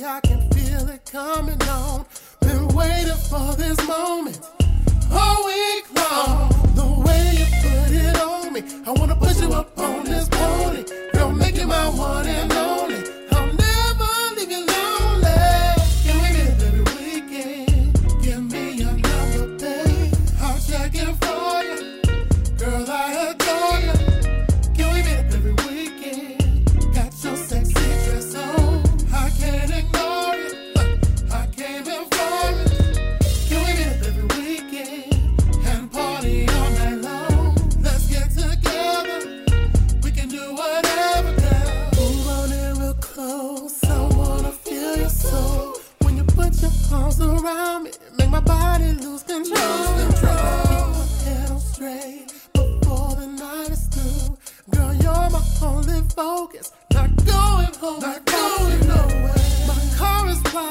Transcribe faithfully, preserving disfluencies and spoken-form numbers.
I can feel it coming on. Been waiting for this moment all week long. The way you put it on me, I wanna put you up on this pony. Girl, make you my one and only. I'll never leave you lonely. Give me this every weekend. Give me your number, babe. I'll check in for you. Girl, I adore you. Give me this every weekend. Got your sexy dress on. I can't ignore it. I came in for it. Give me this every weekend. And party all night long. Let's get together. We can do whatever, girl. Move on in real close. I wanna feel your soul. When you put your arms around me, make my body lose control. Keep my head on straight before the night is through. Girl, you're my only focus. Not going home. Not